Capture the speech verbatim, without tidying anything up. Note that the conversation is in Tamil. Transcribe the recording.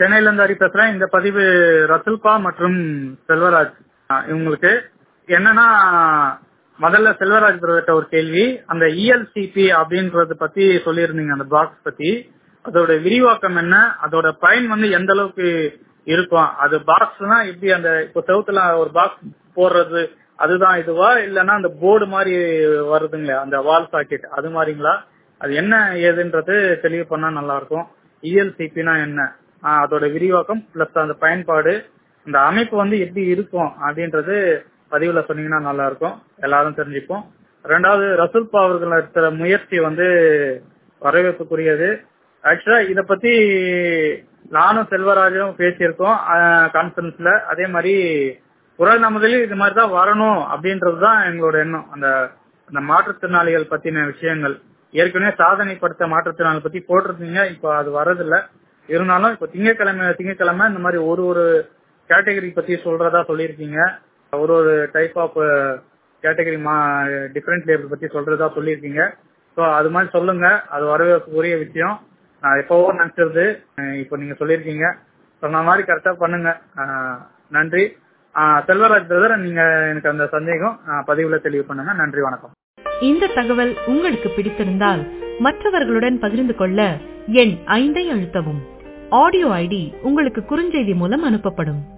சென்னையில இருந்து ஹரி பேசுறேன். இந்த பதிவு ரசுல்பா மற்றும் செல்வராஜ் இவங்களுக்கு. என்னன்னா, முதல்ல செல்வராஜ் பிரதர்ட்ட ஒரு கேள்வி. அந்த இஎல்சிபி அப்படின்றத பத்தி சொல்லியிருந்தீங்க, அந்த பாக்ஸ் பத்தி. அதோட விரிவாக்கம் என்ன, அதோட பயன் வந்து எந்த அளவுக்கு இருக்கும்? அது பாக்ஸ்னா எப்படி, அந்த இப்போ செவுத்துல ஒரு பாக்ஸ் போடுறது அதுதான் இதுவா, இல்லன்னா அந்த போர்டு மாதிரி வருதுங்களா அந்த வால் சாக்கெட், அது மாதிரிங்களா? அது என்ன ஏதுன்றது தெளிவு பண்ணா நல்லா இருக்கும். இஎல்சிபினா என்ன, அதோட விரிவாக்கம் பிளஸ் அந்த பயன்பாடு, அந்த அமைப்பு வந்து எப்படி இருக்கும் அப்படின்றது பதிவுல சொன்னீங்கன்னா நல்லா இருக்கும், எல்லாரும் தெரிஞ்சுப்போம். ரெண்டாவது, ரசுல்பா அவர்கள் எடுத்த முயற்சி வந்து வரவேற்புக்குரியது. ஆக்சுவலா இத பத்தி நானும் செல்வராஜும் பேசியிருக்கோம் கான்பரன்ஸ்ல. அதே மாதிரி குரல் நமதில் இது மாதிரி தான் வரணும் அப்படின்றதுதான் எங்களோட எண்ணம். அந்த அந்த மாற்றுத்திறனாளிகள் பத்தின விஷயங்கள் ஏற்கனவே சாதனை படுத்த மாற்றுத்திறனாளிகள் பத்தி போட்டிருந்தீங்க, இப்போ அது வரதில்ல. இருந்தாலும் இப்போ திங்கக்கிழமை திங்கக்கிழமை இந்த மாதிரி ஒரு ஒரு கேட்டகரி பத்தி சொல்றதா சொல்லியிருக்கீங்க. ஒரு ஒரு type of category different label பத்தி சொல்றதா சொல்லியிருக்கீங்க. ஸோ அது மாதிரி சொல்லுங்க, அது வரவேற்கக்கூடிய விஷயம். நான் எப்பவோ நினைச்சிருது, இப்போ நீங்க சொல்லியிருக்கீங்க, சொன்ன மாதிரி கரெக்டா பண்ணுங்க. நன்றி. செல்வராஜ் பிரதர், நீங்க எனக்கு அந்த சந்தேகம் பதிவுல தெளிவு பண்ணுங்க. நன்றி, வணக்கம். இந்த தகவல் உங்களுக்கு பிடித்திருந்தால் மற்றவர்களுடன் பகிர்ந்து கொள்ள எண் ஐந்தை அழுத்தவும். ஆடியோ ஐடி உங்களுக்கு குறுஞ்செய்தி மூலம் அனுப்பப்படும்.